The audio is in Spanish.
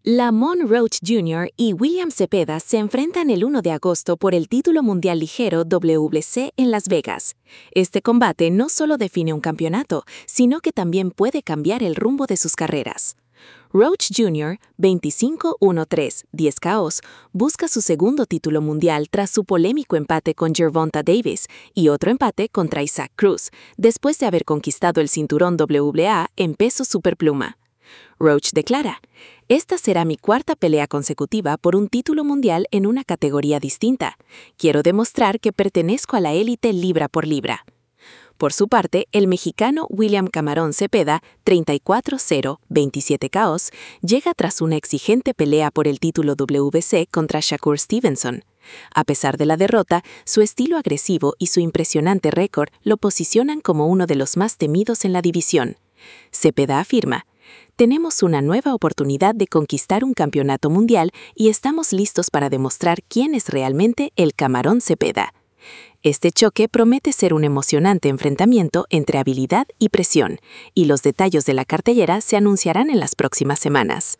Lamont Roach Jr. y William Zepeda se enfrentan el 1 de agosto por el título mundial ligero WBC en Las Vegas. Este combate no solo define un campeonato, sino que también puede cambiar el rumbo de sus carreras. Roach Jr., 25-1-3, 10 KOs, busca su segundo título mundial tras su polémico empate con Gervonta Davis y otro empate contra Isaac Cruz, después de haber conquistado el cinturón WBA en peso superpluma. Roach declara: "Esta será mi cuarta pelea consecutiva por un título mundial en una categoría distinta. Quiero demostrar que pertenezco a la élite libra por libra". Por su parte, el mexicano William Camarón Zepeda, 34-0, 27 KOs, llega tras una exigente pelea por el título WBC contra Shakur Stevenson. A pesar de la derrota, su estilo agresivo y su impresionante récord lo posicionan como uno de los más temidos en la división. Zepeda afirma: "Tenemos una nueva oportunidad de conquistar un campeonato mundial y estamos listos para demostrar quién es realmente el Camarón Zepeda". Este choque promete ser un emocionante enfrentamiento entre habilidad y presión, y los detalles de la cartelera se anunciarán en las próximas semanas.